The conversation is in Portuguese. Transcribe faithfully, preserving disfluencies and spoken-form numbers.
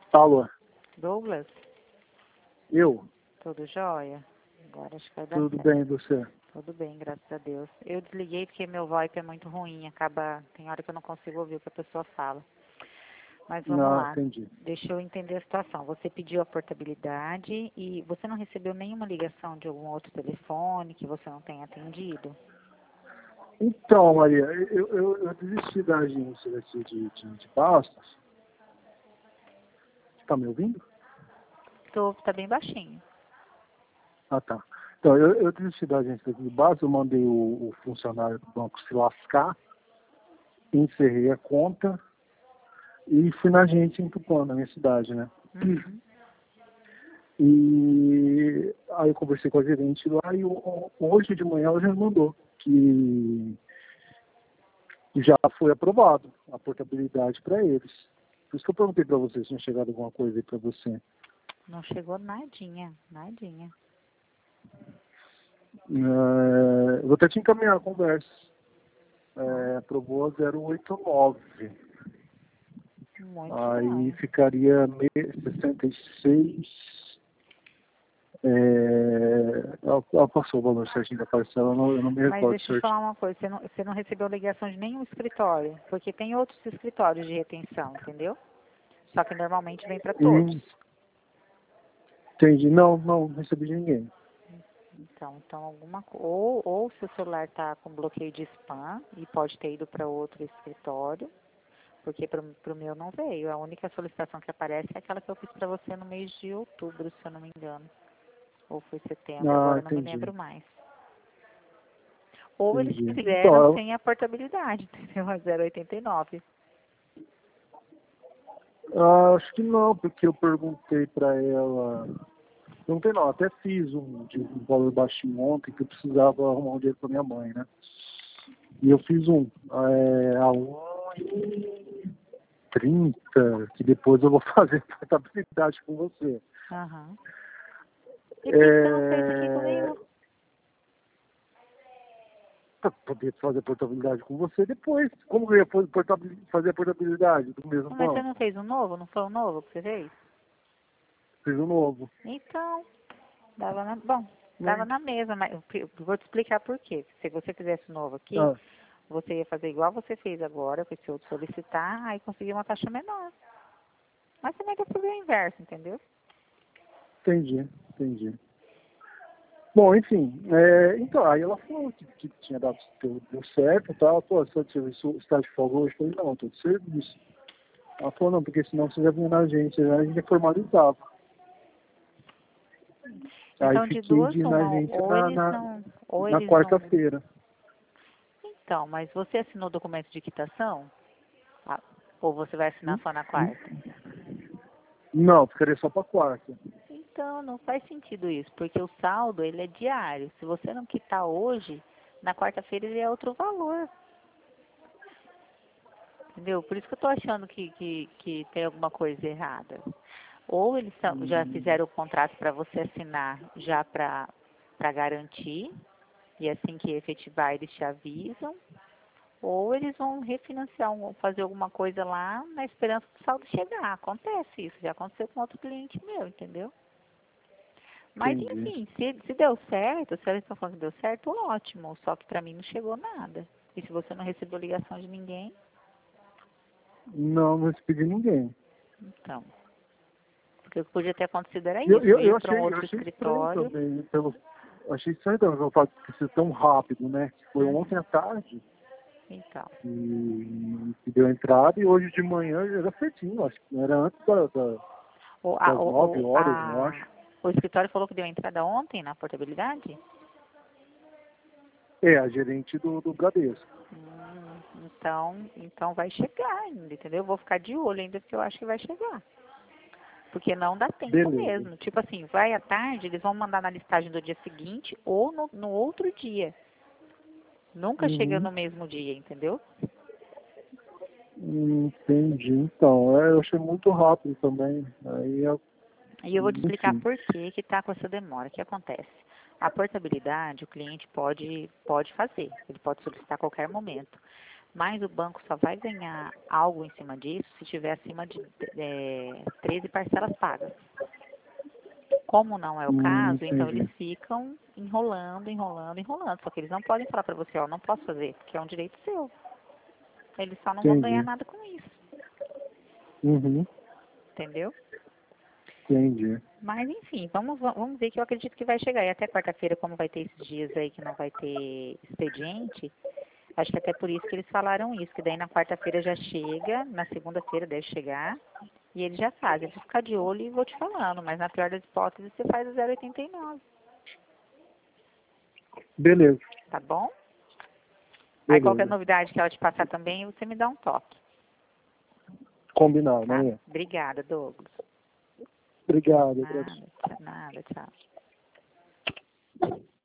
Alô, Douglas, eu? tudo jóia? Agora acho que vai dar Tudo certo. bem, você? Tudo bem, graças a Deus. Eu desliguei porque meu VoIP é muito ruim, acaba, tem hora que eu não consigo ouvir o que a pessoa fala. Mas vamos Não, lá, entendi. deixa eu entender a situação. Você pediu a portabilidade e você não recebeu nenhuma ligação de algum outro telefone que você não tenha atendido? Então, Maria, eu, eu, eu desisti da agência daqui de, de, de Bastos. Você tá me ouvindo? Tô, tá bem baixinho. Ah, tá. Então, eu, eu desisti da agência daqui de Bastos, eu mandei o, o funcionário do banco se lascar, encerrei a conta e fui na agência em Tupã, na minha cidade, né? Uhum. E aí eu conversei com a gerente lá e o- hoje de manhã ela já me mandou que já foi aprovado a portabilidade para eles. Por isso que eu perguntei para você se tinha chegado alguma coisa aí para você. Não chegou nadinha, nadinha. É, eu vou até te encaminhar a conversa. Ah, É, aprovou a zero oito nove. muito Aí estranho. ficaria me- sessenta e seis. É, ela, ela passou o valor certinho da parcela, eu não, eu não me Mas recordo deixa eu te falar certinho. uma coisa, você não, você não recebeu ligação de nenhum escritório, porque tem outros escritórios de retenção, entendeu? Só que normalmente vem para todos. Hum, entendi. Não, não recebi de ninguém. Então, então alguma co- ou ou seu celular está com bloqueio de spam e pode ter ido para outro escritório, porque para o meu não veio. A única solicitação que aparece é aquela que eu fiz para você no mês de outubro, se eu não me engano. Ou foi setembro, Ah, agora eu não me entendi. lembro mais. Ou eles Entendi. fizeram Então, sem a portabilidade, entendeu? A zero oitenta e nove. ah, acho que não, porque eu perguntei para ela. Não tem não, até fiz um, de um valor baixinho ontem que eu precisava arrumar um dinheiro para minha mãe, né? E eu fiz um é, a um e trinta, que depois eu vou fazer portabilidade com você. Aham. E por que que você não fez aqui É, comigo? para poder fazer portabilidade com você depois. Como que eu ia fazer portabil- fazer a portabilidade do mesmo Mas você banco? não fez um novo? Não foi um novo que você fez? Fiz um novo. Então, dava na, bom, dava Né? na mesma, mas eu pri- vou te explicar por quê. Se você fizesse um novo aqui, Ah, você ia fazer igual você fez agora, com esse outro solicitar, aí conseguir uma taxa menor. Mas também dá fazer o inverso, entendeu? entendi, entendi. Bom, enfim, é, então, aí ela falou que, que tinha dado deu, deu certo e tal, pô, você está de folga hoje? Eu falei, não, estou de serviço. Ela falou, não, porque senão você já vinha na agência, já a gente formalizava. Aí Então, de fiquei duas, de ir na uma, agência ou na, eles na, não, ou na eles não. quarta-feira. Então, mas você assinou o documento de quitação? Ah, ou você vai assinar Hum? só na Hum? quarta? Não, ficaria só para quarta. Então, não faz sentido isso, porque o saldo, ele é diário. Se você não quitar hoje, na quarta-feira ele é outro valor. Entendeu? Por isso que eu tô achando que, que, que tem alguma coisa errada. Ou eles tão- já Hum, fizeram o contrato para você assinar já para para garantir, e assim que efetivar eles te avisam, ou eles vão refinanciar, um- fazer alguma coisa lá na esperança do saldo chegar. Acontece isso, já aconteceu com outro cliente meu, entendeu? Mas entendi. enfim, se, se deu certo, se eles estão falando que deu certo, ótimo. Só que para mim não chegou nada. E se você não recebeu ligação de ninguém, Não, não recebi de ninguém. então. Porque o que podia ter acontecido era Eu, isso, eu, ir eu, para um achei, eu outro achei estranho escritório. também, pelo, achei estranho também pelo fato de ser tão rápido, né? Foi Uhum. ontem à tarde Então. que, que deu a entrada e hoje de manhã era certinho, acho que era antes da, da- O, a, das o, nove o, horas, eu a, acho. o escritório falou que deu entrada ontem na portabilidade? É, a gerente do, do Bradesco. Hum, então, então vai chegar ainda, entendeu? Eu vou ficar de olho ainda porque eu acho que vai chegar. Porque não dá tempo Beleza. mesmo. Tipo assim, vai à tarde, eles vão mandar na listagem do dia seguinte ou no, no outro dia. Nunca chega Uhum. no mesmo dia, entendeu? Entendi. Então, é, eu achei muito rápido também. Aí, eu, E eu vou te explicar enfim. por que que está com essa demora. O que acontece? A portabilidade, o cliente pode, pode fazer, ele pode solicitar a qualquer momento. mas o banco só vai ganhar algo em cima disso se tiver acima de é, treze parcelas pagas. Como não é o Hum, caso, então entendi. eles ficam enrolando, enrolando, enrolando. Só que eles não podem falar para você, ó, não posso fazer, porque é um direito seu. Eles só não vão ganhar Entendi. nada com isso, Uhum. entendeu? Entendi. Mas enfim, vamos, vamos ver que eu acredito que vai chegar. E até quarta-feira, como vai ter esses dias aí que não vai ter expediente, acho que até por isso que eles falaram isso, que daí na quarta-feira já chega, na segunda-feira deve chegar, e eles já fazem. Eu vou ficar de olho e vou te falando, mas na pior das hipóteses você faz o zero oitenta e nove, Beleza. tá bom? Aí qualquer Beleza. novidade que ela te passar também, você me dá um toque, Combinado, tá? né? Obrigada, Douglas. Obrigado. Nada, tchau, nada, tchau.